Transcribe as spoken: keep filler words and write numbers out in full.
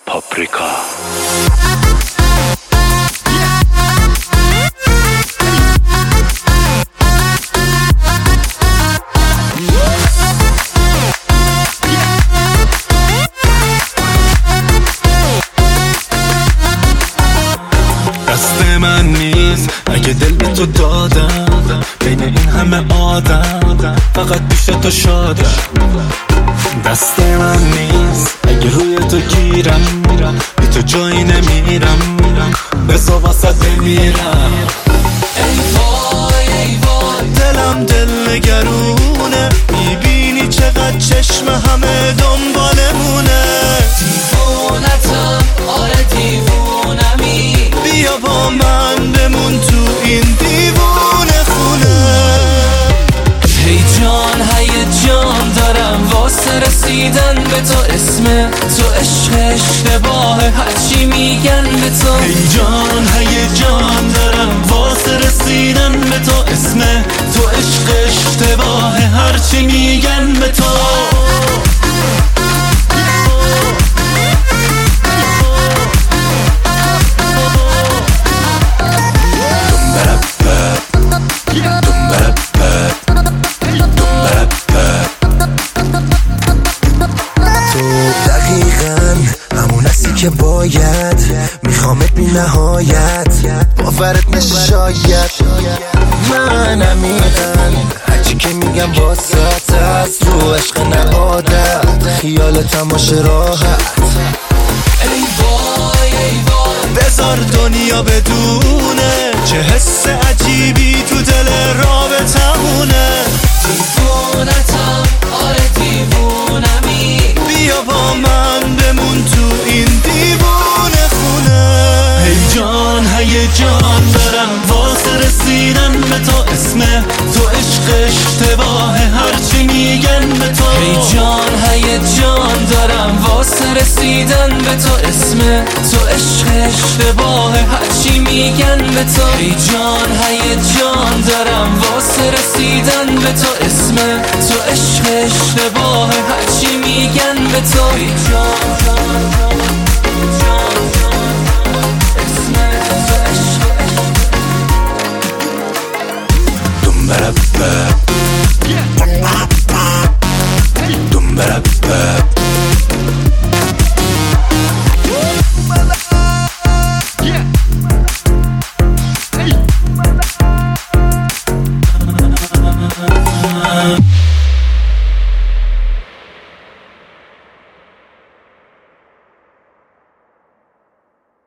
پاپریکا. دست من نیست اگه دل به تو دادم، بین این همه آدم فقط پیش تو شادم. دست من نیست اگه روی تو گیرم، بی تو جایی نمیرم، بزا واسه بمیرم. ای وای ای وای دلم دل نگرونه، میبینی چقدر چشم همه دنبالمونه. دیوونتم آره دیوونمی، بیا با من بمون تو این دیوونه خونه. هیجان هیجان دارم واسه رسیدن به تو، اسم تو عشق اشتباه هرچی میگن به تو. هیجان هیجان دارم واسه رسیدن به تو، اسم تو عشق اشتباه هرچی میگن به تو. که باید میخوامت بی نهایت، باورت نشه شاید. من عمیقن هرچی که میگم واسط هست، رو عشق نه عادت، خیال تماشه راحت. ای وای ای وای بذار دنیا بدونه چه حس عجیبی تو دل رابطمونه. دیوونتم آره دیوونمی، بیا با من بمون تو این دیوونه خونه. هیجان هیجان دارم واسه رسیدن به تو، اسم تو عشق اشتباه هرچی میگن به تو. هیجان هیجان دارم واسه رسیدن به تو، اسم تو عشق اشتباه هرچی میگن به تو. هیجان هیجان دارم واسه رسیدن به تو، اسم تو عشق اشتباه هرچی میگن به تو. هیجان